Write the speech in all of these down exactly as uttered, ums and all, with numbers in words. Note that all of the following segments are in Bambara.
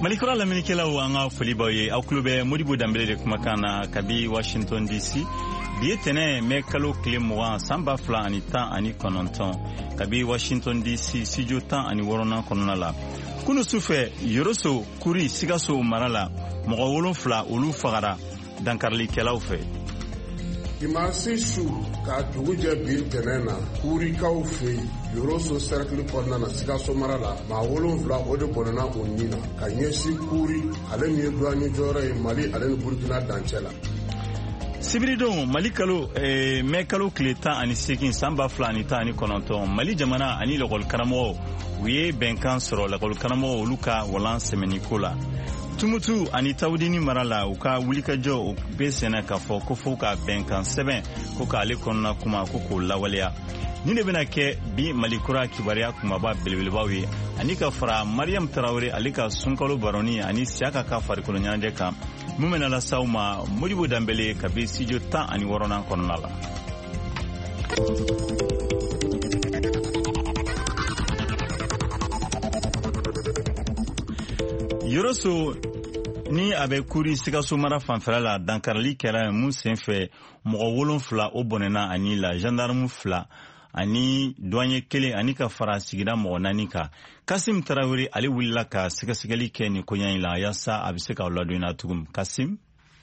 Malikura laminikela wanga folibaye au klube Modibo Dambele de kumakana kabi Washington D C biye tene me kalo kile muwa samba fla ani tan ani kononton kabi Washington D C studio tan ani worona konona la kunu sufe yoroso kuri sigaso marala mogo wolonfla olu fagara dankarli kelaw fe Dimanche su ka duguje bin tenena kuri kaw fe yoroso cercle konna na sigaso marala ma wolonfla ode bonana onnina ka nyesi kuri ale mi duani jore Mali ale Burkina dancela Sibirido Mali kalo eh, me kalo kleta ani sekin samba fla ani ta ani kononton Mali jamana ani lokol karamo wiye benkan soro lokol karamo luka walan semenikola Tumutu ani tawdini marala uka wulika jo besena ka fo ko fo ka benkan seben ko ka ale konna kuma ko ko lawaliya ni ne bena ke bi Malikura kibariya kuma ba belbelbawi ani ka fara Mariam Traore alika sunkalo baroni ani siaka ka far ko nyande ka mumena la sauma Modibo Dambele ka be studio ta ani worona konna la Yoroso ni abe kuri sigaso mara fanfara la dankarli kera mun senfe mogo wolonfla o bonena ani la gendarme fla ani douanier kele ani ka fara sigida mogo nanika Kasim Traore ali willa ka sigasigali ke ni konya ila yasa abise ka laduna tugum Kasim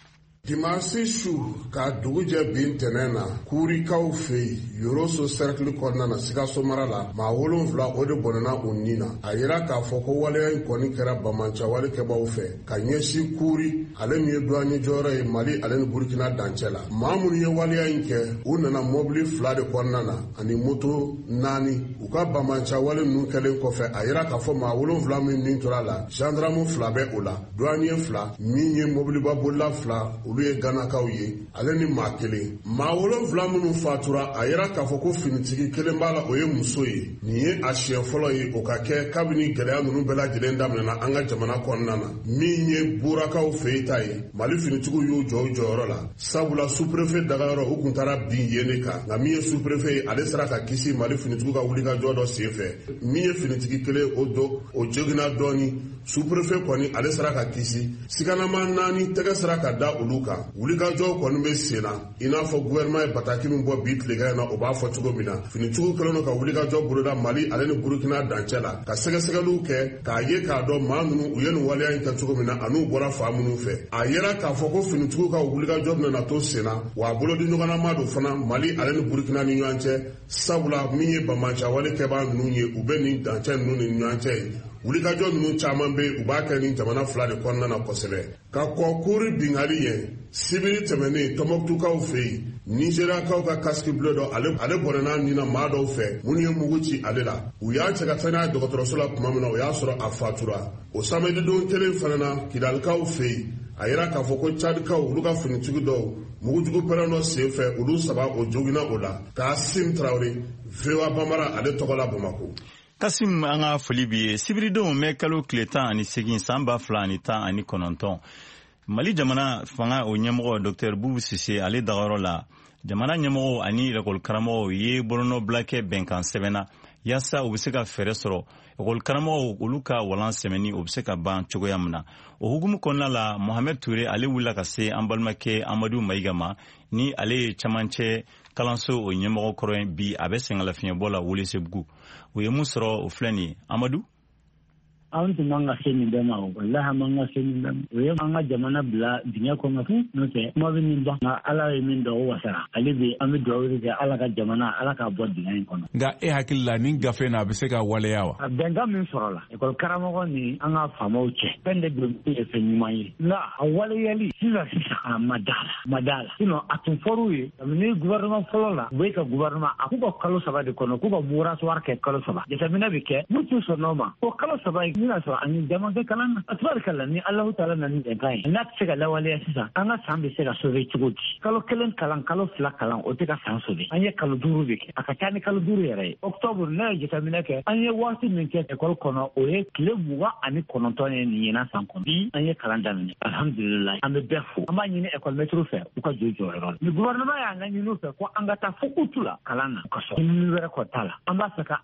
Dimanche su ka duguje bin tenena kuri kaw fe yoroso cercle konna na sigaso marala ma wolonfla ode bonana onnina ayira ka foko wale ko ni kera bamancha wale ke baw fe ka nyesi kuri ale mi douani jore Mali ale Burkina dancela mamuru ye wale yanke unana mobile fla de konna na ani moto nani uka bamancha wale nu kele ko fe ayira ka fo ma wolonfla min nin torala gendarme fla be ola douanier fla minye mobile babola fla ulu ye Gana kauye ale ni makele ma wolonfla munu fatura ayira ka fo ko finitigi kelen bala oye muso ye ni ye ashe folo ye o ka ke kabini geleya nunu bela jelen damna anga jamana konna na minye burakaw feita ye Mali finitigu yo jo joro la sabula sous-préfet dagaro o kuntara bin yene ka na miye sous-préfet ale sera ka kisi Mali finitigu ka wulika jodo sefe miye finitigi kele o do o jogina doni sous-préfet koni ale sera ka kisi sigana manani tege sera ka da uluka wulika jo koni be sena ina fo gouvernement bataki min bo bit lega na o ba fo tugo mina fini tugo kelo ka wulika jo buruda Mali ale ni Burkina dancela ka sega sega lu ke ka ye ka do manunu uyenu wale an ka tugo mina anu bora famunu fe ayera ka fo ko fini tugo ka wulika jo na to sena wa bolo di nyogana madu fana Mali ale ni Burkina ni nyanche sabula minye bamancha wale ke ba nunye ubeni dancela nunu nyanche wulika jo nunu chaman be ubaka ni jamana fla de konna na kosebe ka kokuri bingali ye sibiri temene tomoktu ka ofei Nigeria ka ka casque bleu do ale ale bonana ni na mado fe muni muguchi alela uya chaka tana dokotoro sola kumamuna uya soro afatura o samedi don tele fanana kidal ka ofei ayira ka foko chad ka uluka finitugu do mugujugu perano sefe ulu saba o jogina ola Kasim Traore vewa bamara ale tokola Bamako Kasim anga folibi Sibirido me kalo kleta ani segin samba fla ani ta ani kononton Mali jamana fanga o nyemo Docteur Boubou Cissé ale dagaro la jamana nyemo ani rekol karamo ye borono blake benkan sebena yasa ubiseka feresoro rekol karamo uluka walan semeni ubiseka ban chogoyamna o hugumu konna la Mohamed Touré ale wula kase ambalmake Amadou Maigama ni ale chamanche kalanso o nyemo koroen bi abesengala finya bola wule sebgu we musro o flani Amadou Auntu manga seni dema o wallahi manga seni dema we manga jamana bla dinya ko ngafu no te mo bin ba na ala min do wasara ali bi ami do wuri ga ala ka jamana ala ka bod dinya ko no ga e hakilla nin gafe na be se ka wale yawa benga min sorola e ko karamo ko ni anga famo che pende do e fe nyumayi na awale yali sila sisa madala madala sino atun foruye amini gouvernement folola we ka gouvernement akuko kalo saba de kono kuko mura swar ke kalo saba de tamina be ke mutu sonoma ko kalo saba ina so an jama ga kalan atbarkalla ni Allah ta'ala nan da gai na tsega lawale sisa an ga sambe sega so ve chugoti kalo kelen kalan kalo fla kalan o te ka sanso be an ye kalo duru be aka tani kalo duru yare october na je tamina ke an ye wasi min ke kol kono o ye kile buwa ani kono to ni na sankon bi an ye kalan dan ni alhamdulillah am be fo amma ni école métro faire u ka jojo ron ni gouvernement ya ngani no fe ko an ga ta fukutula kalan ko so ni wera ko tala amba saka an do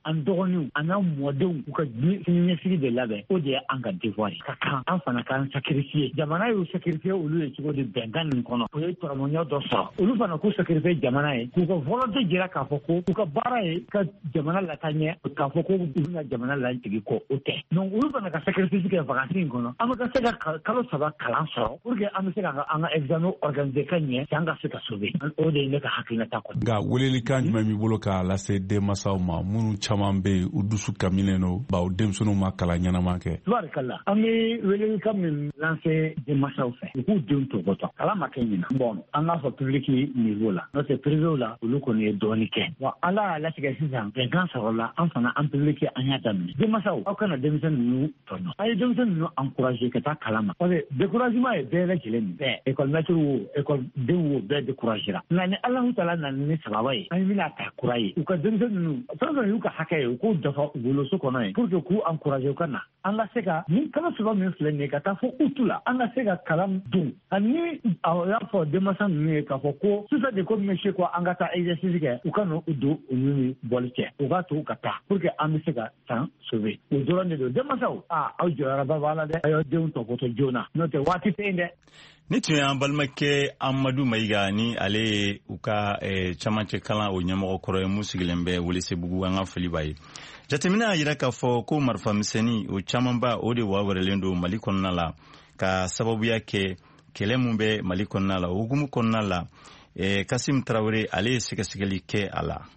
an dɔgɔninw an n'an mɔdenw u ka ɲɛsigi de labɛn o de ye an ka devoir ye ka kan an fana k'an sacrifier jamana y'u sacrifier olu ye cogo di bɛnkan nin kɔnɔ o ye tɔrɔmɔɲɔ dɔ sɔrɔ olu fana k'u sacrifier jamana ye k'u ka volonté jira k'a fɔ ko u ka baara ye ka jamana lataa ɲɛ k'a fɔ ko u bɛna jamana lajigi kɔ o tɛ donc olu fana ka sacrifice kɛ vacances in kɔnɔ an bɛ ka se ka kalo saba kalan sɔrɔ pour que an bɛ se ka an ka examen organiser ka ɲɛ an ka se ka sauver o de ye ne ka hakilinata kɔnɔ. nka welelikan jumɛn b'i bolo k'a lase denmansaw ma minnu caman bɛ yen u dusu kamilen don bawo denmisɛnninw ma kalan ɲɛnama kɛ. tubarikala an bɛ welelikan min lase denmansaw fɛ u k'u denw to bɔtɔ kalan ma kɛ ɲinan bon an k'a fɔ public niveau la n'o tɛ privé la olu kɔni ye dɔɔnin kɛ wa ala y'a latigɛ sisan bɛnkan sɔrɔ la an fana an public an y'a daminɛ denmansaw aw kana denmisɛn ninnu tɔɲɔ a ye denmisɛn ninnu encourager ka taa kalan ma parce que découragement ye bɛɛ lajɛlen bɛɛ école maître wo école den wo bɛɛ découragera nka ni alahu taala nana ni sababa ye an bɛna ta kura ye u ka denmisɛn ninnu fɛn fɛn y'u ka hakɛ ye u k'u dafa woloso kɔnɔ ye pour que k'u encourager u ka na an ka se ka ni kalo saba min filɛ nin ye ka taa fɔ utu la an ka se ka kalan dun ani a y'a fɔ denmansa ninnu ye k'a fɔ ko sisan de ko monsieur ko an ka taa exercice kɛ u ka n'u don u ni bɔli cɛ u k'a to u ka taa pour que an bɛ se ka san sauver o dɔrɔn de don denmansaw aa aw jɔyɔrɔba b'a la dɛ a y'aw denw tɔgɔtɔ joona n'o tɛ waati tɛ yen dɛ. ni tun y'an balimakɛ Amadu Mayiga ni ale ye u ka camancɛ kalan o ɲɛmɔgɔ kɔrɔ ye mun sigilen bɛ Welesebugu an ka foli b'a ye. Jateminɛ y'a jira k'a fɔ ko marifamisɛnnin o camanba o de wawɛrɛlen don Mali kɔnɔna la ka sababuya kɛ kɛlɛ mun bɛ Mali kɔnɔna la o hukumu kɔnɔna la Kasim Tarawele ale ye sɛgɛsɛgɛli kɛ a la.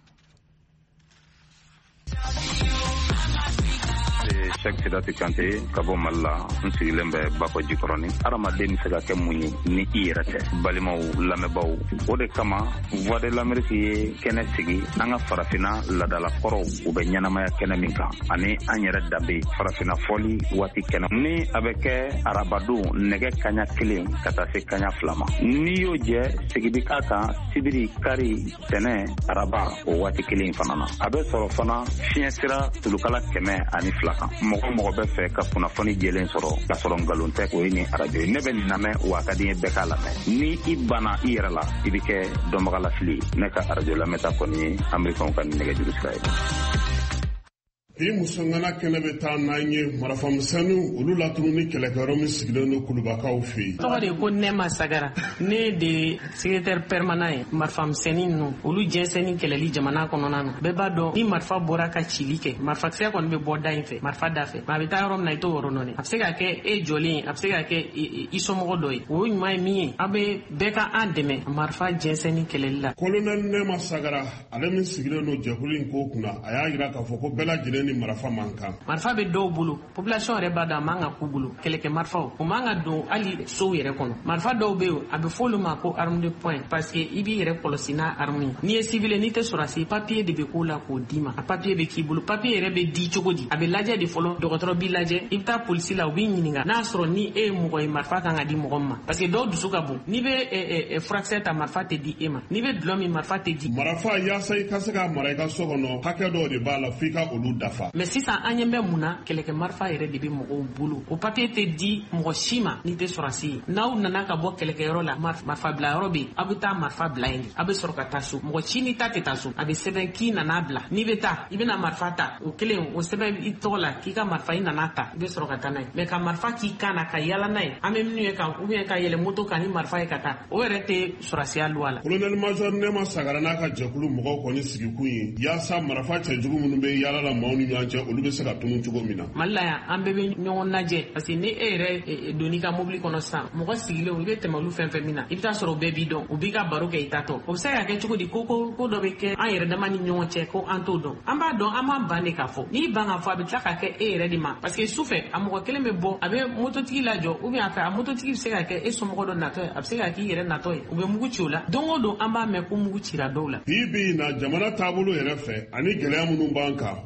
Cheikh Sidati Kante ka bɔ Mali la n sigilen bɛ Bakɔ Jikɔrɔni adamaden bɛ se ka kɛ mun ye ni i yɛrɛ tɛ balimaw lamɛnbaaw o de kama Voix de l'Amérique ye kɛnɛ sigi an ka farafinna ladalakɔrɔw u bɛ ɲɛnamaya kɛnɛ min kan ani an yɛrɛ danbe farafinna fɔli waati kɛnɛ ni a bɛ kɛ arabadon nɛgɛ kaɲa kelen ka taa se kaɲa fila ma n'i y'o jɛ sigidi k'a kan sibiri kari tɛnɛ araba o waati kelen fana na a bɛ sɔrɔ fana fiɲɛ sira tulukala kɛmɛ ani fila kan mɔgɔ mɔgɔ bɛ fɛ ka kunnafoni jɛlen sɔrɔ ka sɔrɔ nkalon tɛ o ye ni arajo ye ne bɛ nin lamɛn wa ka di ye bɛɛ k'a lamɛn ni i banna i yɛrɛ la i bɛ kɛ dɔnbaga lafili ne ka arajo lamɛnta kɔni ye amerikanw ka nɛgɛjuru sira ye. bi musongana kɛnɛ bɛ taa n'an ye marafamisɛnninw olu latunu ni kɛlɛkɛyɔrɔ min sigilen don kulubakaw fɛ yen. tɔgɔ de ko Nɛma Sagara ne de secrétaire permanent ye marifamisɛnnin ninnu olu jɛnsɛnni kɛlɛli jamana kɔnɔna na bɛɛ b'a dɔn ni marifa bɔra ka cili kɛ marifakisɛ kɔni bɛ bɔ da in fɛ marifa da fɛ a bɛ taa yɔrɔ min na i t'o yɔrɔ dɔn a bɛ se ka kɛ e jɔlen a bɛ se ka kɛ i somɔgɔ dɔ ye o ɲuman ye min ye a bɛ bɛɛ ka an dɛmɛ marifa jɛnsɛnni kɛlɛli la. Colonel Nɛma Sagara ale min sigilen don jɛkulu in ko kunna a y'a jira k'a fɔ ko bɛɛ lajɛlen marifa man kan. Marifa bɛ dɔw bolo population yɛrɛ b'a dɔn a man ka k'u bolo kɛlɛkɛ marifaw o man ka don hali sow yɛrɛ kɔnɔ marifa dɔw bɛ yen a bɛ fɔ olu ma ko arme de poing parce que i b'i yɛrɛ kɔlɔsi n'a arme ye n'i ye civil n'i tɛ sɔrɔsi papier de bɛ k'o la k'o d'i ma a papier bɛ k'i bolo papier yɛrɛ bɛ di cogo di a bɛ lajɛ de fɔlɔ dɔgɔtɔrɔ b'i lajɛ i bɛ taa polisi la u b'i ɲininka n'a sɔrɔ ni e ye mɔgɔ ye marifa kan ka di mɔgɔ min ma parce que dɔw dusu ka bon n'i bɛ furakisɛ ta marifa tɛ di e ma n'i bɛ dulɔ min marifa tɛ di. marifa yaasa i ka se ka mara i ka so kɔnɔ hakɛ dɔw de b'a la f'i ka olu dafa. mais sisan an ɲɛ bɛ mun na kɛlɛkɛ marifa yɛrɛ de bɛ mɔgɔw bolo o papier tɛ di mɔgɔ si ma n'i tɛ sɔrɔsi ye n'aw nana ka bɔ kɛlɛkɛyɔrɔ la marifa bila yɔrɔ bɛ yen aw bɛ taa marifa bila yen a bɛ sɔrɔ ka taa so mɔgɔ si ni ta tɛ taa so a bɛ sɛbɛn k'i nana bila n'i bɛ taa i bɛna marifa ta o kelen o sɛbɛn i tɔgɔ la k'i ka marifa i nana ta i bɛ sɔrɔ ka taa n'a ye mais ka marifa k'i kan na ka yala n'a ye an bɛ minnu ye kan ou bien ka yɛlɛ moto kan ni marifa ye ka taa o yɛrɛ tɛ sɔrɔsiya luwa la. Colonel Major Nɛma Sagara n'a ka jɛkulu mɔgɔw kɔni sigikun ye yaasa marifa cɛjugu minnu bɛ yala la maaw ni ɲɔgɔn cɛ olu bɛ se ka tunun cogo min na. Mali la yan an bɛɛ bɛ ɲɔgɔn lajɛ parce que ni e yɛrɛ donni ka mobili kɔnɔ sisan mɔgɔ sigilen i bɛ tɛmɛ olu fɛn fɛn min na i bɛ taa sɔrɔ bɛɛ b'i dɔn u b'i ka baro kɛ i tatɔ o bɛ se ka kɛ cogo di ko ko ko dɔ bɛ kɛ an yɛrɛ dama ni ɲɔgɔn cɛ ko an t'o dɔn an b'a dɔn an b'an ban de k'a fɔ n'i ban k'a fɔ a bɛ tila ka kɛ e yɛrɛ de ma parce que sufɛ a mɔgɔ kelen bɛ bɔ a bɛ mototigi lajɔ ou bien a fɛ a mototigi bɛ se ka kɛ e somɔgɔ dɔ natɔ ye a bɛ se ka k'i yɛrɛ natɔ ye u bɛ mugu ci o la don o don an b'a mɛn ko mugu cira dɔw la. bi bi in na jamana taabolo yɛrɛ fɛ ani gɛlɛya minnu b'an kan o kɛlen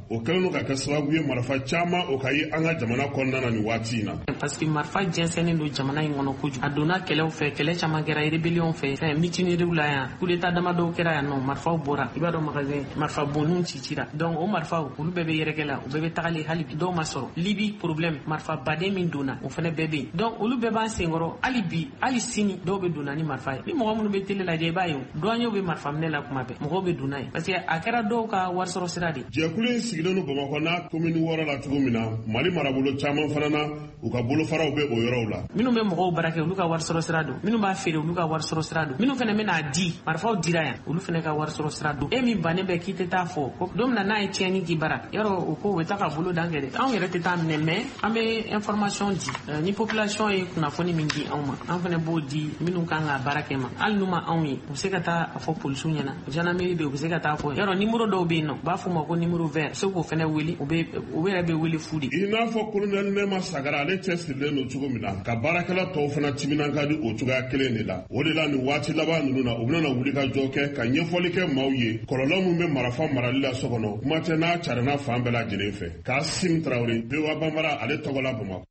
kɛlen ka kɛ sababu ye marifa caman o ka ye an ka jamana kɔnɔna na ni waati in na. Parce que marifa jɛnsɛnnen don jamana in kɔnɔ kojugu. A donna kɛlɛw fɛ, kɛlɛ caman kɛra rébellion fɛ, fɛn mutineries la yan, coup d'état damadɔw kɛra yan nɔ, marifaw bɔra. I b'a dɔn magasin marifa bonninw cicira. Donc o marifaw olu bɛɛ bɛ yɛrɛkɛ la, u bɛɛ bɛ tagali hali bi dɔw ma sɔrɔ. Libi problème marifa baden min donna o fɛnɛ bɛɛ bɛ yen. Donc olu bɛɛ b'an senkɔrɔ hali bi hali sini dɔw bɛ donna ni marifa ye. Ni mɔgɔ minnu bɛ télé lajɛ i b'a ye douaniers bɛ marifa minɛ la kuma bɛɛ. Mɔgɔw bɛ donna ye parce que a kɛra dɔw ka wari sɔrɔ sira de. Jɛkulu in sigilen don Bamakɔ n'a commune wɔɔrɔ la cogo min na, Mali marabolo caman fana na u ka bolofaraw bɛ o yɔrɔw la. Minnu bɛ mɔgɔw baara kɛ olu ka wari sɔrɔ sira don. Minnu b'a feere olu ka wari sɔrɔ sira don. Minnu fɛnɛ bɛ n'a di marifaw dira yan olu fɛnɛ ka wari sɔrɔ sira don. E min bannen bɛ k'i tɛ taa fɔ ko don min na n'a ye tiɲɛni k'i bara yɔrɔ o ko u bɛ taa ka bolo dan kɛ dɛ. Anw yɛrɛ tɛ taa minɛ mais an bɛ information di ni population ye kunnafoni min di anw ma an fɛnɛ b'o di minnu kan ka baara kɛ ma hali n'u ma anw ye u bɛ se ka taa a fɔ polisiw ɲɛna gendarmerie bɛ u bɛ se ka taa fɔ yɔrɔ numéro dɔw bɛ yen nɔ u b'a fɔ ma ko numéro vert se k'o fɛnɛ wele u bɛ u yɛrɛ bɛ wele fu de. I n'a fɔ colonel Nema Sagara ale cɛsirilen don cogo min na ka baarakɛla tɔw fana timinan di o cogoya kelen de la. O de la nin waati laban ninnu na u bɛna wuli ka jɔ kɛ ka ɲɛfɔli kɛ maaw ye kɔlɔlɔ min bɛ marifa marali la so kɔnɔ kuma tɛ n'a carinna fan bɛɛ lajɛlen fɛ. Kasim Traoré B O A Banbara ale tɔgɔ la Bamakɔ.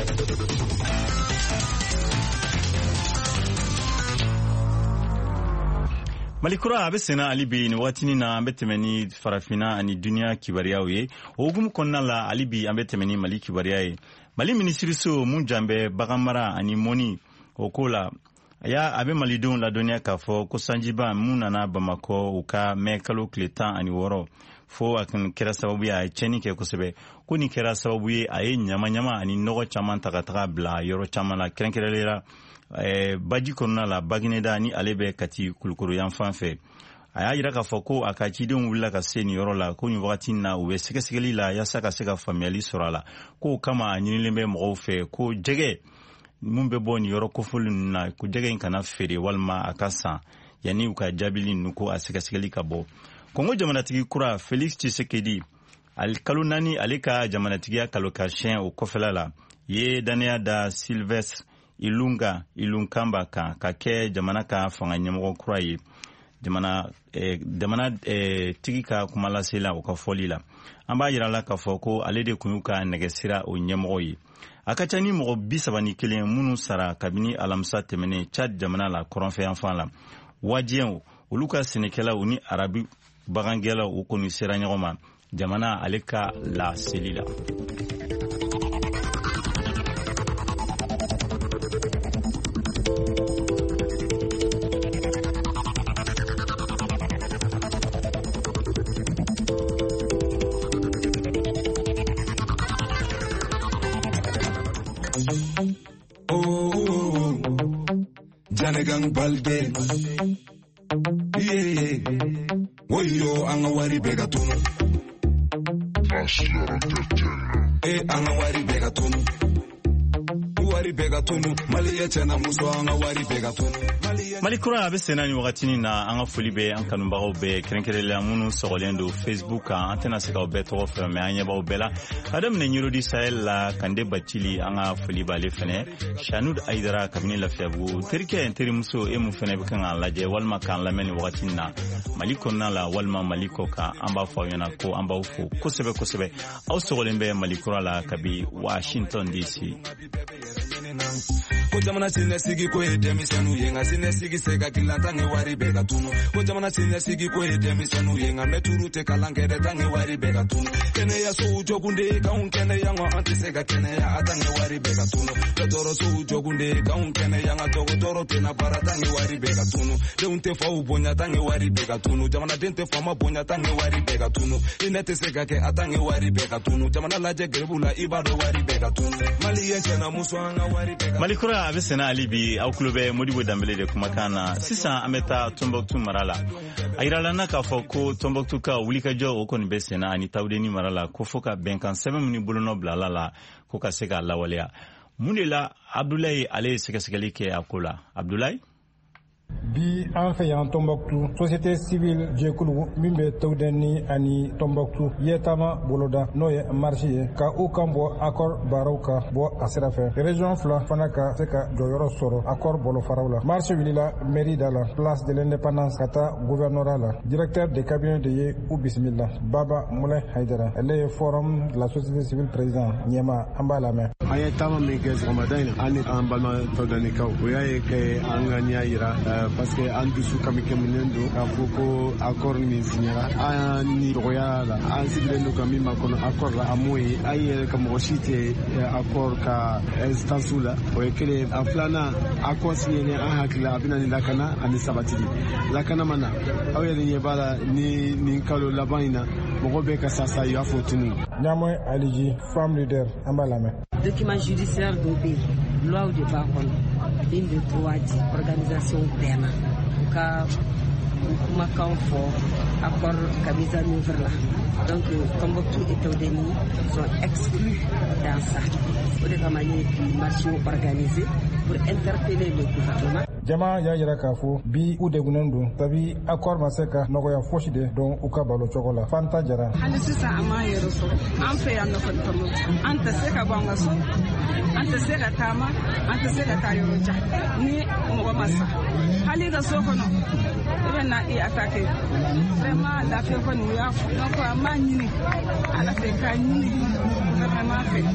Malikura a bɛ senna hali bi nin waatinin na an bɛ tɛmɛ ni farafina ani duniya kibaruyaw ye o hukumu kɔnɔna la hali bi an bɛ tɛmɛ ni Mali kibaruya ye. Mali minisiriso mun jan bɛ bagan mara ani mɔni o ko la a y'a a bɛ malidenw ladɔnniya k'a fɔ ko sanjiba mun nana Bamakɔ u ka mɛn kalo tile tan ani wɔɔrɔ fo a kun kɛra sababu ye a ye tiɲɛni kɛ kosɛbɛ ko nin kɛra sababu ye a ye ɲama-ɲama ani nɔgɔ caman ta ka taga bila yɔrɔ caman la kɛrɛnkɛrɛnnen la Eh, baji kɔnɔna la Bagineda ni ale bɛ Kati Kulukoro yan fan fɛ a y'a jira k'a fɔ ko a ka cidenw wulila ka se nin yɔrɔ la ko nin wagati na u bɛ sɛgɛsɛgɛli la yaasa ka se ka faamuyali sɔrɔ a la ko kama a ɲinilen bɛ mɔgɔw fɛ ko jɛgɛ mun bɛ bɔ nin yɔrɔ kofɔli ninnu na ko jɛgɛ in kana feere walima a ka san yanni u ka jaabili ninnu ko a sɛgɛsɛgɛli ka bɔ. Kongo jamanatigi kura Felix Tshisekedi kalo naani ale ka jamanatigiya kalo ka siyɛn o kɔfɛla la ye danaya da Sylvestre Ilunga Ilunkamba kan ka kɛ jamana ka fanga ɲɛmɔgɔ kura ye jamana eh, jamana eh, tigi ka kuma lase la o ka fɔli la an b'a yira la k'a fɔ ko ale de kun y'u ka nɛgɛsira o ɲɛmɔgɔ ye a ka ca ni mɔgɔ bi saba ni kelen minnu sara kabini alamisa tɛmɛnen Chad jamana la kɔrɔnfɛ yanfan la wajiyɛnw olu ka sɛnɛkɛlaw ni arabi bagangɛlaw u kɔni sera ɲɔgɔn ma jamana ale ka laseli la. Janagang balde yeah woyo anga wari bega tunu eh anga wari bega tunu wari bega tunu mali ya tena muso anga wari bega tunu Mali kura a bɛ senna ni wagatinin na an ka foli bɛ an kanubagaw bɛɛ kɛrɛnkɛrɛnla minnu sɔgɔlen don Facebook kan an tɛna se k'aw bɛɛ tɔgɔ fɛ mais an ɲɛbaaw bɛɛ la ka daminɛ Nyirodi Sahel la Kande Bacili an ka foli b'ale fɛnɛ Shanud Aidara kabini Lafiyabugu terikɛ terimuso e mun fɛnɛ bɛ kan k'an lajɛ walima k'an lamɛn ni wagatinin na Mali kɔnɔna la walima Mali kɔ kan an b'a fɔ aw ɲɛna ko an b'aw fo kosɛbɛ kosɛbɛ aw sɔgɔlen bɛ Mali kura la kabi Washington D C. Ko jamana sine sigi ko e demisenu yenga sine sigi sega kila tange wari bega tunu ko jamana sine sigi ko e demisenu yenga meturu te kalangere tange wari bega tunu kene ya so jogunde ka un kene ya ngwa anti sega kene ya tange wari bega tunu toro so jogunde ka un kene ya ngato toro tena para tange wari bega tunu de unte fa ubonya tange wari bega tunu jamana dente fa ma bonya tange wari bega tunu inete sega ke atange wari bega tunu jamana laje gerbula ibado wari bega tunu mali yenche na muswanga wari bega Mali kura a bɛ senna hali bi aw tulo bɛ Modibo Danbele de kumakan na sisan an bɛ taa Tombouctou mara la a yirala na k'a fɔ ko Tombouctou ka wulikajɔ o kɔni bɛ senna ani Tawudeni mara la ko fo ka bɛnkan sɛbɛn min ni bolonɔ bilala la ko ka se k'a lawaleya mun de la Abdoulaye ale ye sɛgɛsɛgɛli kɛ a ko la Abdoulaye bi an fɛ yan Tombouctou société civile jɛkulu min bɛ Tewdeni ani Tombouctou yɛtama boloda n'o ye marche ye ka u kan bɔ accord baaraw ka bɔ a sira fɛ région fila fana ka se ka jɔyɔrɔ sɔrɔ accord bolofaraw la marche wulila mairie da la place de l'indépendance ka taa gouvernorat la directeur de cabinet de ye u bisimila Baba Moulay Haidara ale ye forum de la société civile président ɲɛma an b'a lamɛn. An ye taama min kɛ sɔgɔmada in na an ni an balima Tewdenikaw o y'a ye kɛ an ka ɲɛ yira parce que an dusu kami kɛminen don k'a fɔ ko accord min signera an ni dɔgɔya la an sigilen don ka min ma kɔnɔ accord la a m'o ye an yɛrɛ ka mɔgɔ si tɛ accord ka instance la o ye kelen a filanan accord signelen an hakili la a bɛna ni lakana ani sabatili lakana ma na aw yɛrɛ ɲɛ b'a la ni nin kalo laban in na mɔgɔ bɛ ka sasa y'a fɔ tunu. Ɲamɛ Aliji femme leader an b'a lamɛn. Document judiciaire dɔ bɛ yen loi de b'a kɔnɔ min bɛ droit di organisation bɛɛ ma u ka kumakan fɔ accord ka mise en œuvre la donc Tombouctou et Tewdeni sont exclus dans ça o de kama n ye bi marche organisé pour interpeller le gouvernement. Jama y'a yira k'a fɔ bi u degunnen don sabi accord ma se ka nɔgɔya fosi de dɔn u ka balo cogo la. Fanta Jara. Hali sisan an m'an yɛrɛ sɔrɔ an fɛ yan nɔ kɔni Tombouctou an tɛ se ka bɔ an ka so an tɛ se ka taama an tɛ se ka taa yɔrɔ jan ni mɔgɔ ma sa hali ka so kɔnɔ i bɛ na i attaqué vraiment lafiya kɔni u y'a fɔ donc an b'a ɲini ala fɛ k'a ɲini gouvernement fɛ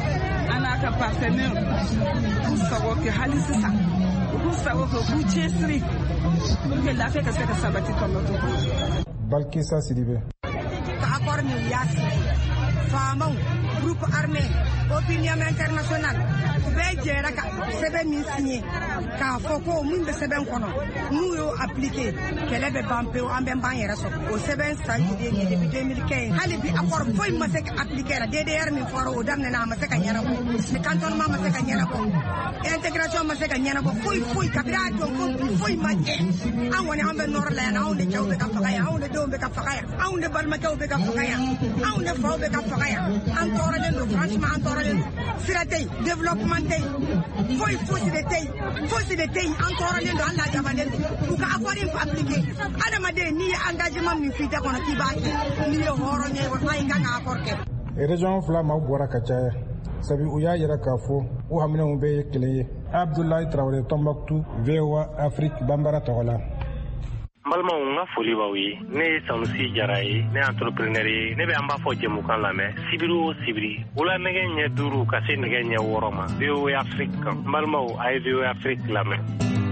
an n'a ka partenaire k'u sago kɛ hali sisan k'u sago kɛ k'u cɛsiri pour que lafiya ka se ka sabati Tombouctou kɔnɔ. Balkissa Sidibé. Ka accord min u y'a signé faamaw groupe armé opinion internationale u bɛɛ jɛra ka sɛbɛn min signé k'a fɔ ko min bɛ sɛbɛn kɔnɔ n'u y'o appliqué kɛlɛ bɛ ban pewu an bɛ ban yɛrɛ sɔrɔ o sɛbɛn sanji de ye depuis deux mille quinze hali bi accord foyi ma se ka appliqué la D D R min fɔra o daminɛna a ma se ka ɲɛnabɔ cantonnement ma se ka ɲɛnabɔ intégration ma se ka ɲɛnabɔ foyi foyi kabiri a dɔn ko bi foyi ma jɛ an kɔni an bɛ nɔrɔ la yan anw de cɛw bɛ ka faga yan anw de denw bɛ ka faga yan anw de balimakɛw bɛ ka faga yan anw de faw bɛ ka faga yan an tɔɔrɔlen don franchement an tɔɔrɔlen don sira tɛ yen développement tɛ yen foyi fosi de tɛ yen fosi de tɛ yen an tɔɔrɔlen don an lajabalen don u ka accord in appliqué adamaden n'i ye engagement min f'i tɛ kɔnɔ k'i b'a kɛ n'i ye hɔrɔn ye wallahi i kan ka accord kɛ. Région fila maaw bɔra ka caya sabi u y'a yira k'a fɔ u haminɛw bɛɛ ye kelen ye. Abdoulaye Traoré Tombouctou V O A Afrique Bambara tɔgɔ la. N balimaw n ka foli b'aw ye ne ye Sanusi Jara ye ne ye entrepreneur ye ne bɛ an b'a fɔ jɛmukan lamɛn sibiri o sibiri wula nɛgɛ ɲɛ duuru ka se nɛgɛ ɲɛ wɔɔrɔ ma V O A Afrique kan n balimaw a ye V O A Afrique lamɛn.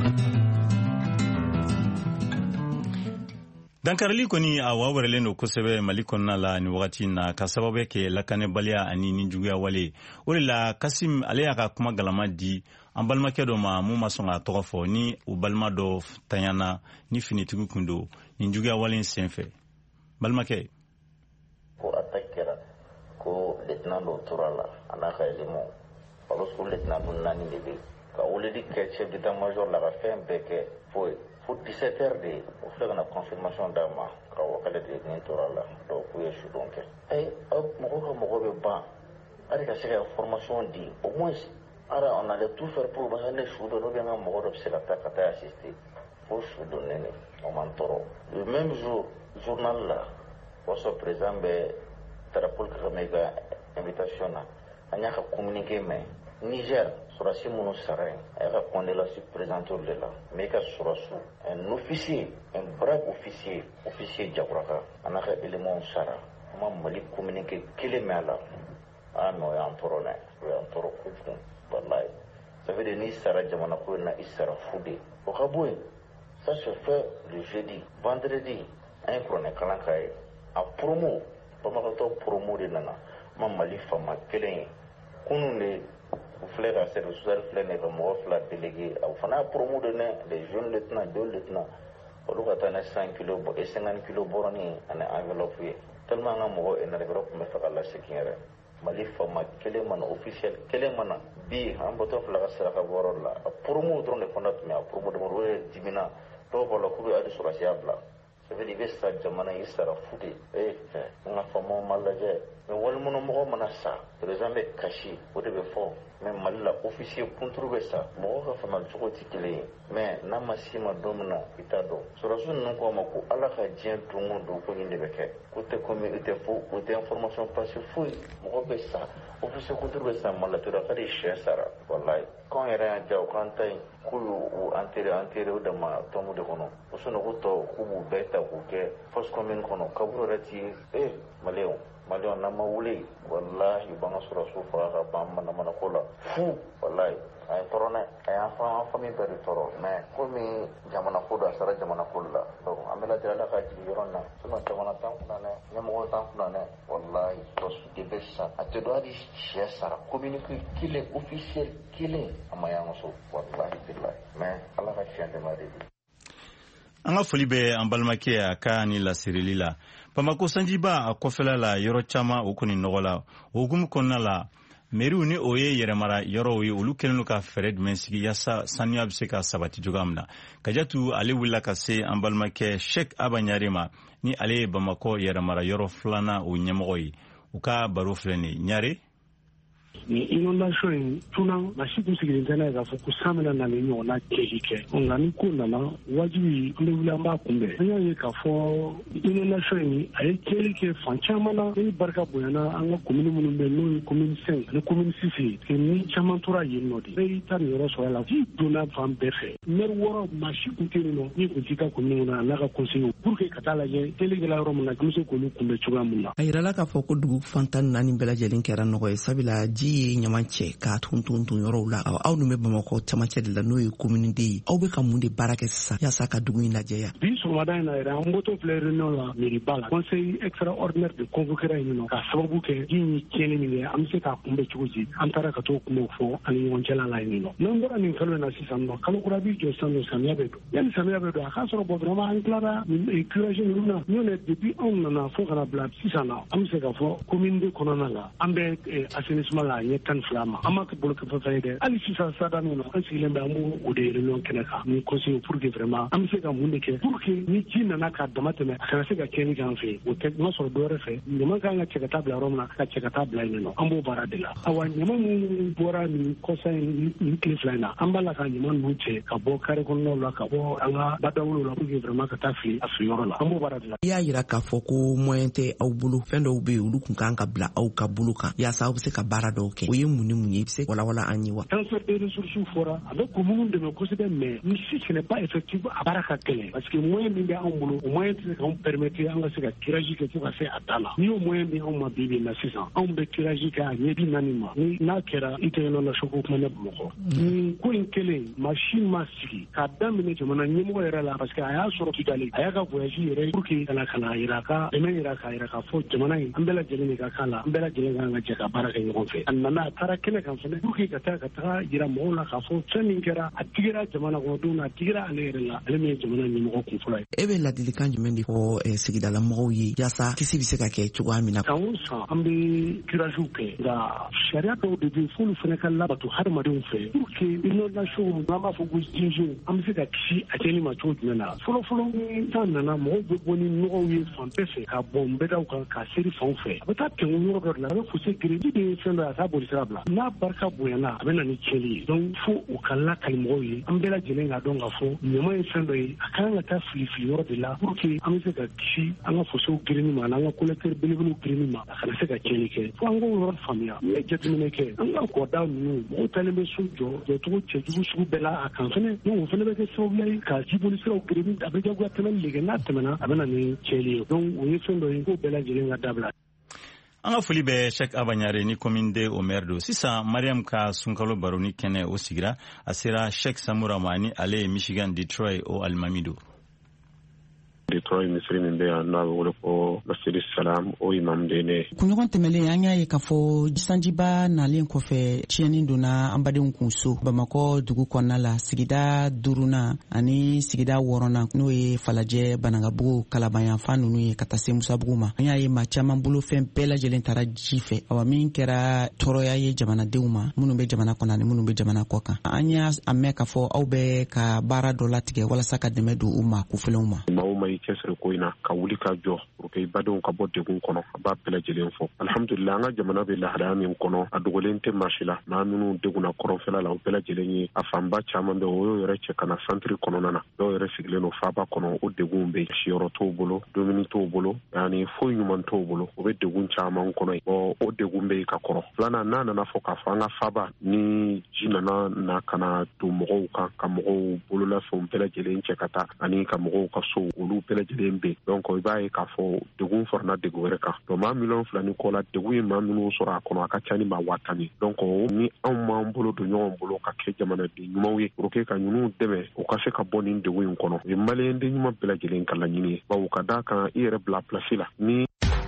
dankarili kɔni a wawɛrɛlen don kosɛbɛ Mali kɔnɔna la ni wagati in na ka sababu kɛ lakanɛbaliya ani ninjuguya wale o de la Kasim ale y'a ka kuma galama di an balimakɛ dɔ ma mun ma sɔn k'a tɔgɔ fɔ ni u balima dɔ tanyana ni finitigiw kun don ninjuguya wale in senfɛ balimakɛ. ko attaque kɛra ko lieutenant dɔ tora la a n'a ka élément alors que lieutenant dun naani de bɛ ka weleli kɛ chef d'état-major la ka fɛn bɛɛ kɛ fo fo dix-sept heures de o filɛ ka na confirmation d'a ma ka wakale de nin tora la donc k'u ye su dɔn kɛ ayi mɔgɔ ka mɔgɔ bɛ ban hali ka se ka formation di au moins ara on allait tout faire pour que ne su dɔn n'o bɛ n ka mɔgɔ dɔ bɛ se ka taa ka taa assister fo su dɔn ne ni o man tɔɔrɔ le même jour journal la waso président bɛ drapeau ka mɛ ka invitation na an y'a ka communiqué mɛn Niger surasi minnu sara yen a y'a ka condolence présenté olu de la mais i ka surasu un officier un brave officier officier Jakuraka a n'a ka éléments sara an ma Mali communiqué kelen mɛn a la a nɔ y'an tɔɔrɔ dɛ o y'an tɔɔrɔ kojugu walayi ça veut dire n'i sara jamana ko in na i sara fu de o ka bɔ yen ça se fait le jeudi vendredi an ye kuranɛ kalan k'a ye a promo bamakɔtɔ promo de nana ma Mali faama kelen ye kunun de u filɛ ka service social filɛ ne ka mɔgɔ fila délégué o fana y'a promo de ne les jeunes lieutenants deux lieutenants olu ka taa ne cent kilos bɔ et cinquante kilos bɔrɔni ani enveloppe ye tellement an ka mɔgɔ énervé tun bɛ fɛ ka lasegin yɛrɛ Mali faama kelen mana officiel kelen mana bi an bɔtɔ fila ka saraka bɔyɔrɔ la a promo dɔrɔn de fana tun bɛ a promo de o de dimina dɔw b'a la k'u bɛ hali sɔrɔsiya bila ça veut dire i bɛ sa jamana i sara fu de ee n ka faamaw ma lajɛ mais walimunumɔgɔ mana sa président bɛ kasi o de bɛ fɔ mais mali la officier kunturu bɛ sa mɔgɔ ka faamali cogo tɛ kelen ye mais n'a ma si ma don min na i t'a dɔn sɔrɔsiw ninnu ko a ma ko ala ka diɲɛ don o don ko nin de bɛ kɛ ko tɛ komi o tɛ fo o tɛ information passé foyi mɔgɔ bɛ sa officier kunturu bɛ sa mali la tora ka de sɛ sara walayi k'anw yɛrɛ y'a ja o k'an ta yen k'u y'u enterré enterré o dama tɔnbu de kɔnɔ o sɔnna ko tɔ k'u b'u bɛɛ ta k'u kɛ fosse commune kɔnɔ kaburu yɛrɛ ti ye eh maliyɛnw maliyɛnw n'an ma wuli walahi b'an ka sɔrɔsiw faga ka ban manamana ko la fu walahi a ye tɔɔrɔ dɛ a y'an fa an famille bɛɛ de tɔɔrɔ mais komi jamana ko don a sera jamana ko la donc an bɛ lajɛ ala ka jigin yɔrɔ in na sinon jamana t'an kunna dɛ ɲɛmɔgɔ t'an kunna dɛ walahi sɔrɔsiw de bɛ sa a tɛ dɔn hali sɛ sara communiqué kelen officiel kelen a ma y'an ka so walahi bilahi mais ala ka tiɲɛ tɛmɛ de bi. An ka foli bɛ an balimakɛ a ka ni lasirili la. Bamako sanjiba a kɔfɛla la yɔrɔ caman o kɔni nɔgɔ la. O hukumu kɔnɔna la mairie ni o ye yɛrɛmara yɔrɔw ye olu kɛlen ka fɛɛrɛ jumɛn sigi yaasa sanuya bɛ se ka sabati cogoya min na. Kajatu ale wulila ka se an balimakɛ Sheikh Aba Ɲare ma ni ale ye Bamako yɛrɛmara yɔrɔ filanan o ɲɛmɔgɔ ye. U ka baro filɛ nin Ɲare. Ni inondation in tuna masi kun sigilen tɛ n'a ye k'a fɔ ko san bɛna nalen ɲɔgɔn na kɛli kɛ nka ni ko nana wajibi an bɛ wuli an b'a kunbɛn an y'a ye k'a fɔ inondation in a ye kɛli kɛ fan caman na ni barika bonyana an ka commune minnu bɛ n'o ye commune cinq ani commune six ye ni caman tora yen nɔ de bɛɛ y'i ta nin yɔrɔ sɔrɔ a la ji donna fan bɛɛ fɛ maire wɔɔrɔ masi kun tɛ yen nɔ min kun t'i ka commune kɔnɔ a n'a ka conseiller pour que ka taa lajɛ kɛli kɛla yɔrɔ min na an bɛ se k'olu kunbɛn cogoya min na. A yirala k'a fɔ ko dugu fan tan naani bɛɛ lajɛlen kɛra nɔgɔ ye sabula ji ye ɲaman cɛ k'a tun tun tun yɔrɔw la aw dun bɛ Bamakɔ camancɛ de la n'o ye commune de ye aw bɛ ka mun de baara kɛ sisan yaasa ka dugu in lajɛya. Bi sɔgɔmada in na yɛrɛ an bɔtɔ filɛ réunion la mairie ba la conseil extraordinaire de convoqué yen nɔ ka sababu kɛ ji ni tiɲɛni min kɛ an bɛ se k'a kunbɛn cogo di an taara ka t'o kunbɛw fɔ ani ɲɔgɔn cɛla la yen nɔ n'an bɔra nin fɛn na sisan nɔ kalo kura b'i jɔ sisan nɔ samiya bɛ don yanni samiya bɛ don a k'a sɔrɔ bɔ vraiment an tilara curage ninnu na n'o tɛ depuis anw nana fo kana bila sisan na an bɛ se k'a fɔ commune de kɔnɔna la an bɛ assainissement la ɲɛ tan ni fila ma an ma bolo kɛ fɛn fɛn ye dɛ hali sisan sada min na an sigilen bɛ an b'o o de réunion kɛnɛ kan ni conseil pour que vraiment an bɛ se ka mun de kɛ pour que ni ji nana ka dama tɛmɛ a kana se ka kɛli k'an fɛ o tɛ n'a sɔrɔ dɔwɛrɛ fɛ ɲaman kan ka cɛ ka taa bila yɔrɔ min na ka cɛ ka taa bila yen nɔ an b'o baara de la awa ɲaman minnu bɔra nin kɔsa in ni tile fila in na an b'a la ka ɲaman ninnu cɛ ka bɔ carré kɔnɔnaw la ka bɔ an ka badawolow la pour que vraiment ka taa fili a fili yɔrɔ la an b'o baara de la. I y'a yira k'a fɔ ko moyen tɛ aw bolo fɛn dɔw bɛ yen olu kun kan ka bila aw ka bolo kan yaasa aw bɛ se ka baara dɔw kɛ o ye mun ni mun ye i bɛ se walawala an ye wa. transfert des ressources fɔra a bɛ commune dɛmɛ kosɛbɛ mais ni si ce n'est pas effectif a baara ka gɛlɛn parce que moyen min bɛ anw bolo o moyen tɛ se k'anw permettre an ka se ka tirage kɛ fo ka se a dan na n'i y'o moyen bɛ anw ma bi bi in na sisan anw bɛ tirage kɛ a ɲɛ bi naani ma ni n'a kɛra i tɛ inondation ko kuma ne Bamakɔ nin ko in kelen maa si ma sigi k'a daminɛ jamana ɲɛmɔgɔ yɛrɛ la parce que a y'a sɔrɔ Kigali a y'a ka voyage yɛrɛ pour que kana kana yira ka dɛmɛ yira k'a yira k'a fɔ jamana in an bɛɛ lajɛlen de ka kan la an bɛɛ lajɛlen kan ka jɛ ka baara kɛ ɲɔgɔn fɛ a nana a taara kɛnɛ kan fɛnɛ pour que ka taa ka taga yira mɔgɔw la k'a fɔ fɛn min kɛra a digira jamana kɔnɔdenw na a digira ale yɛrɛ la ale min ye jamana ɲɛmɔgɔ kun fɔlɔ ye. E bɛ ladilikan jumɛn de fɔ sigidala mɔgɔw ye yaasa kisi bɛ se ka kɛ cogoya min na. san o san an bɛ tiragew kɛ nka sariya dɔw de bɛ yen f'olu fana ka labato hadamadenw fɛ pour que inondation n'an b'a fɔ ko jinjo an bɛ se ka kisi a kɛli ma cogo jumɛn na fɔlɔfɔlɔ ni san nana mɔgɔw bɛ bɔ ni nɔgɔw ye fan bɛɛ fɛ ka bɔ nbɛdaw kan ka seri fanw fɛ a bɛ taa tɛnku yɔrɔ dɔ de la a bɛ fosse gere ji de ye fɛn dɔ ye a t'a boli sira bila n'a barika bonyana a bɛ na ni tiɲɛli ye donc fo u ka lakali mɔgɔw ye an bɛɛ lajɛlen k'a dɔn k'a fɔ ɲama ye fɛn dɔ ye a kan ka taa fili fili yɔrɔ de la pour que an bɛ se ka kisi an ka fosew girinni ma n'an ka collecteur belebelew girinni ma a kana se ka tiɲɛli kɛ fo an k'o yɔrɔ faamuya n'i ye jateminɛ kɛ an ka kɔda ninnu mɔgɔw talen bɛ so jɔ jɔcogo cɛjugu sugu bɛɛ la a kan fɛnɛ donc o fɛnɛ bɛ kɛ sababuya ye ka jiboli siraw girinni a bɛ jagoya tɛmɛli de kɛ n'a tɛmɛna a bɛ na ni tiɲɛli ye donc o ye fɛn dɔ ye k'o bɛɛ lajɛlen ka dabila. An ka foli bɛ Sheikh Aba Ɲare ni commune de o maire do sisan Mariam ka sunkalo baroni kɛnɛ o sigira a sera Sheikh Samura ma ni ale ye Michigan Detroit o alimami do. Detroit misiri min bɛ yan n'a bɛ wele ko Masjid Salam o imam de ne. Kunɲɔgɔn tɛmɛlen an y'a ye k'a fɔ sanjiba nalen kɔfɛ tiɲɛni donna an badenw kun so Bamakɔ dugu kɔnɔna la sigida duurunan ani sigida wɔɔrɔnan n'o ye Falajɛ Banangabugu Kalabanyanfan ninnu ye ka taa se Musabugu ma an y'a ye maa caman bolo fɛn bɛɛ lajɛlen taara ji fɛ awa min kɛra tɔɔrɔya ye jamanadenw ma minnu bɛ jamana kɔnɔ ani minnu bɛ jamana kɔ kan an y'a mɛn k'a fɔ aw bɛ ka baara dɔ latigɛ walasa ka dɛmɛ don u ma kufelenw ma. Maaw ma i cɛ cɛsiri ko in na ka wuli ka jɔ pour que i badenw ka bɔ degun kɔnɔ a b'a bɛɛ lajɛlen fɔ alhamdulillah an ka jamana bɛ lahalaya min kɔnɔ a dogolen tɛ marché la maa minnu degunna kɔrɔnfɛla la o bɛɛ lajɛlen ye a fanba caman bɛ o y'o yɛrɛ cɛ kana santiri kɔnɔna na dɔw yɛrɛ sigilen don faaba kɔnɔ o degun bɛ siyɔrɔ t'o bolo dumuni t'o bolo yani foyi ɲuman t'o bolo o bɛ degun caman kɔnɔ ye o degun bɛ ka kɔrɔ filanan n'a nana fɔ k'a fɔ an ka faaba ni ji nana na kana don mɔgɔw kan ka mɔgɔw bololafɛnw bɛɛ lajɛlen cɛ ka taa ani ka mɔgɔw ka so olu bɛɛ lajɛlen bɛ donc i b'a ye k'a fɔ degun farana degun wɛrɛ kan donc maa miliyɔn fila ni kɔ la degun ye maa minnu sɔrɔ a kɔnɔ a ka ca ni maa waa tan ye donc ni anw m'an bolo don ɲɔgɔn bolo ka kɛ jamanaden ɲumanw ye pour que ka ninnu dɛmɛ u ka se ka bɔ nin degun in kɔnɔ o ye maliyɛnden ɲuman bɛɛ lajɛlen ka laɲini ye bawo ka d'a kan i yɛrɛ bila place la ni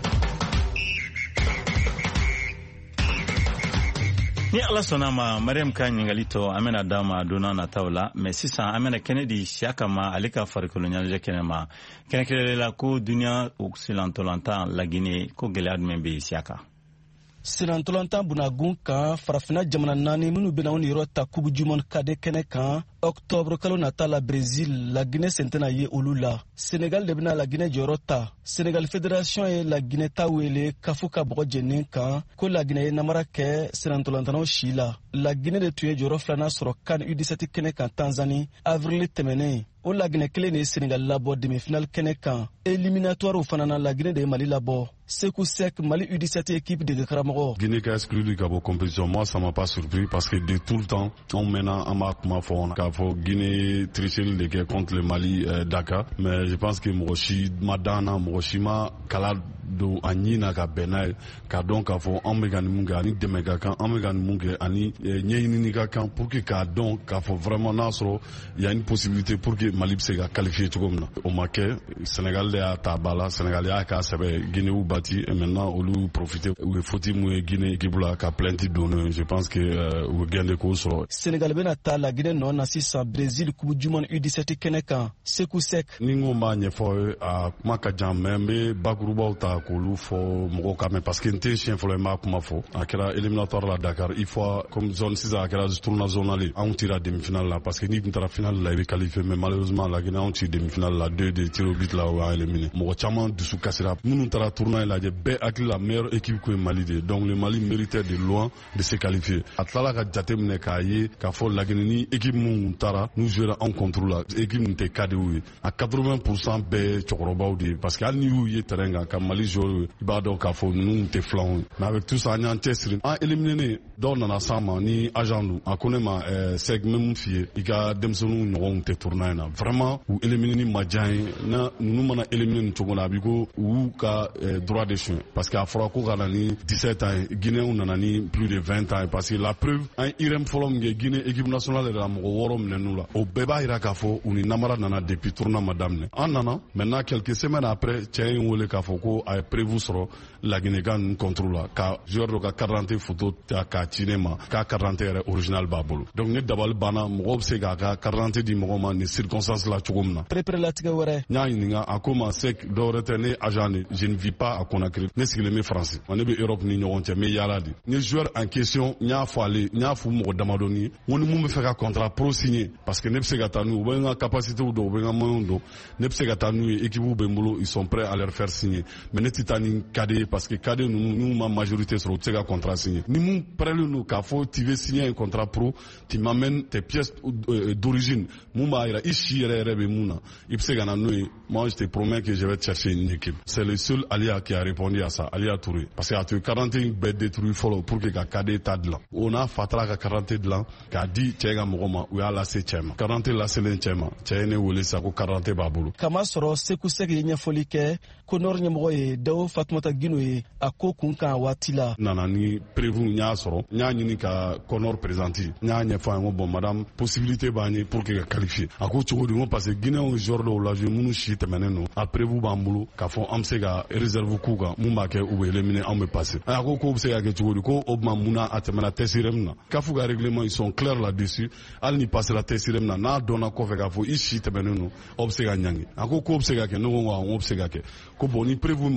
ni ala sɔnna ma mariam ka ɲininkali tɔ an bɛna d'a ma donna nataw la mɛ sisan an bɛna kɛnɛ di siyaka ma ale ka farikolo ɲɛnajɛ kɛnɛ ma kɛnɛ kɛlɛ la ko duniya silantɔlantan laginɛ ko gɛlɛya jumɛn bɛ siyaka silantɔlantan bunagun kan farafina jamana naani minnu bɛna u niyɔrɔ ta kubu juman kade kɛnɛ kan octobre kalo nata la Brésil la Guinée sentena ye olu la Sénégal de bena la Guinée jɔyɔrɔ ta Sénégal Fédération ye la Guinée ta wele k'a fɔ ka bɔgɔ jɛnnen kan ko la Guinée ye namara kɛ silantɔlantanaw si la la Guinée de tun ye jɔyɔrɔ filanan sɔrɔ CAN U dix-sept kɛnɛ kan Tanzanie avril tɛmɛnen o la Guinée kelen de ye Sénégal labɔ demi-finale kɛnɛ kan éliminatoire fana na la Guinée de ye Mali labɔ Sekou Sek Mali U dix-sept équipe de karamɔgɔ Guinée ka exclu du Gabon compétition moi ça m'a pas surpris parce que de tout le temps on mena en ma kuma fɔ k'a fɔ Guinée tricherie de kɛ contre le Mali euh, Dakar mais je pense que mɔgɔ si ma dan na mɔgɔ si ma kala don a ɲi na ka bɛn n'a ye k'a dɔn k'a fɔ an bɛ ka nin mun kɛ ani dɛmɛ ka kan an bɛ ka nin mun kɛ ani ɲɛɲinini ka kan pour que k'a dɔn k'a fɔ vraiment n'a sɔrɔ y a une possibilité pour que Mali bɛ se ka qualifier cogo min na o ma kɛ Sénégal de y'a ta ba la Sénégal y'a k'a sɛbɛ Guinée u bati et maintenant olu profiter u ye faute mun ye Guinée équipe la ka plainte donner je pense que u bɛ gain de cause sɔrɔ Sénégal bɛna taa la Guinée nɔ na sisan Brésil kubu juman U dix-sept kɛnɛ kan Sekou Sek ni n ko n b'a ɲɛfɔ a kuma ka jan mais n bɛ bakurubaw ta k'olu fɔ mɔgɔw ka mɛn parce que n tɛ siɲɛ fɔlɔ n b'a kuma fɔ a kɛra éliminatoire la Dakar il faut comme zone sisan a kɛra tournoi zonal anw tira demi-finale la parce que n'i tun taara finale la i bɛ qualifier mais malheureusement la Guinée anw ci demi-finale la deux de tir au but la o y'an éliminé mɔgɔ caman dusu kasira minnu taara tournoi lajɛ bɛɛ hakili la meilleure équipe ko ye Mali de donc le Mali méritait de loin de se qualifier a tilala ka jateminɛ k'a ye k'a fɔ La Guinée ni équipe minnu taara n'u jouera en contre la équipe min tɛ cadeau ye a quatre-vingts pour cent bɛɛ cɛkɔrɔbaw de ye parce que hali n'i y'u ye terrain kan ka Mali joueur i b'a dɔn k'a fɔ ninnu tɛ filanw ye mais avec tout ça an y'an cɛsiri an éliminé dɔw nana s'an ma ni agent don a ko ne ma Sek n bɛ mun f'i ye i ka denmisɛnninw ɲɔgɔnw tɛ tournoi in na vraiment u éliminé ni ma diya ye na ninnu mana éliminé nin cogo la a b'i ko u y'u ka droit de suɲɛ parce que a fɔra ko ka na ni dix-sept ans ye Guinéens nana ni plus de vingt ans ye parce que la preuve an ye I R E M fɔlɔ min kɛ Guinée équipe nationale yɛrɛ la mɔgɔ wɔɔrɔ minɛn'u la o bɛɛ b'a jira k'a fɔ u ni namara nana depuis tournoi ma daminɛ an nana maintenant quelques semaines après cɛ in wele k'a fɔ ko a ye prévu sɔrɔ La Guinée ka ninnu contre la ka joueur dɔ ka carte d'identité photo ta k'a ci ne ma k'a carte d'identité yɛrɛ original b'a bolo donc ne dabali banna mɔgɔw bɛ se k'a ka carte d'identité di mɔgɔ ma nin circonstance la cogo min na préprelatigɛ wɛrɛ n y'a ɲininka a ko ma Sek dɔwɛrɛ tɛ ne agent de je ne vis pas à Conakry ne sigilen bɛ France wa ne bɛ Europe ni ɲɔgɔn cɛ n bɛ yaala de ni joueur en question n y'a fɔ ale n y'a fɔ mɔgɔ damadɔni ye n ko ni mun bɛ fɛ ka contrat pro signer parce que ne bɛ se ka taa n'u ye u bɛ n ka capacité dɔn u bɛ n ka moyens dɔn ne bɛ se ka taa n'u ye équipe bɛ n bolo ils sont prêts à leur faire signer mais ne tɛ taa ni cadet ye parce que cadet ninnu n'u ma majorité sɔrɔ u tɛ se ka contrat signer ni mun prêtlen don k'a fɔ tu veux signer un contrat pro tu m'amènes tes pièces d'origine mun b'a jira i si yɛrɛ yɛrɛ bɛ mun na i bɛ se ka na n'o ye moi je te promets que je vais te chercher une équipe c'est le seul Alia qui a répondu à ça Alia Touré parce que a tun quarante bɛɛ détruit fɔlɔ pour que ka cadet ta dilan o n'a fa taara ka quarante dilan k'a di cɛ ka mɔgɔ ma u y'a lase cɛ ma quarante laselen cɛ ma cɛ ye ne wele sa ko quarante b'a bolo kama sɔrɔ Sekou Sek ye ɲɛfɔli kɛ ko nord ɲɛmɔgɔ ye Dawo Fatumata Gino ye a ko kun kan waati la nana ni prévu n y'a sɔrɔ n y'a ɲini ka Kɔnɔr présenter n y'a ɲɛfɔ a ye n ko bon madame possibilité b'an ye pour que ka qualifier a ko cogo di n ko parce que Guinéens joueur dɔw la jouer minnu si tɛmɛnen don a prévu b'an bolo k'a fɔ an bɛ se ka réserve k'u kan mun b'a kɛ u bɛ éliminer anw bɛ passer a ko k'o bɛ se ka kɛ cogo di ko o tuma mun na a tɛmɛna test I R E M na k'a fɔ ka règlement ils sont clairs là-dessus hali ni passera test I R E M na n'a dɔnna kɔfɛ k'a fɔ i si tɛmɛnen don aw bɛ se ka ɲangi a ko k'o bɛ se ka kɛ ne ko n ko awɔ n ko bɛ se ka kɛ ko bon ni prévu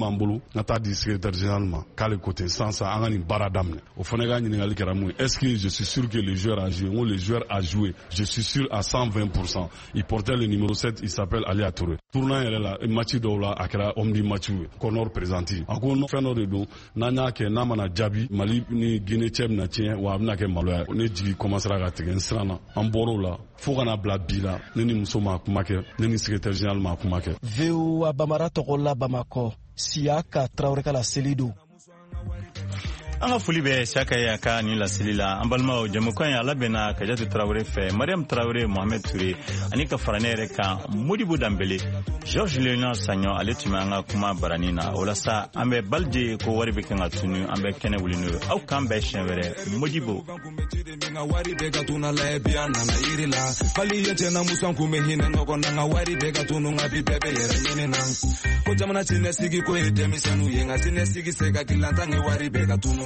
m'an bolo na ta di secrétaire général ma k'ale côté sans ça an ka nin baara daminɛ o fana ka ɲininkali kɛra mun est-ce que je suis sûr que le joueur a joué ou le joueur a joué je suis sûr à cent vingt pour cent il portait le numéro sept il s'appelle Ali Touré tournant yɛrɛ la match dɔw la a kɛra homme du match ye Connor présenté a ko fɛn dɔ de don n'an y'a kɛ n'a mana jaabi Mali ni Guinée cɛ bɛna tiɲɛ wa a bɛna kɛ maloya ne jigi commencera ka tigɛ n siranna an bɔr'o la fo kana bila bi la ne ni muso ma kuma kɛ ne ni secrétaire général ma kuma kɛ V O A Bamara tɔgɔ la Bamakɔ Siaka Traoré ka laseli don an ka foli bɛ Siaka ye a ka nin laseli la an balimaw jamukan ye ala bɛnna Kajatu Traoré fɛ Mariam Traoré Mohamed Touré ani ka fara ne yɛrɛ kan Modibo Dambele Georges Léonard Sagnon ale tun bɛ an ka kuma barani na o la sa an bɛ balide ko wari bɛ kan ka tunu an bɛ kɛnɛ wuli n'o ye aw kan bɛɛ siɲɛ wɛrɛ Modibo wari bɛ ka tunu la bi an nana yiri la hali ye cɛ na muso kun bɛ hinɛ ɲɔgɔn na nka wari bɛ ka tunu nka bi bɛɛ bɛ yɛrɛ ɲini na ko jamana siniɲɛsigi ko ye denmisɛnninw ye nka siniɲɛsigi se ka dilan tan ke wari bɛ ka tunu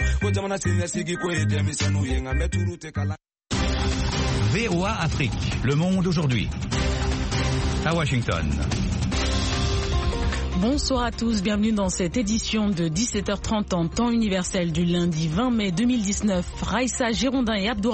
V O A Afrique, le monde aujourd'hui. À Washington. Bonsoir à tous, bienvenue dans cette édition de dix-sept heures trente en temps universel du lundi vingt mai deux mille dix-neuf. Raïssa Girondin et Abdourahmane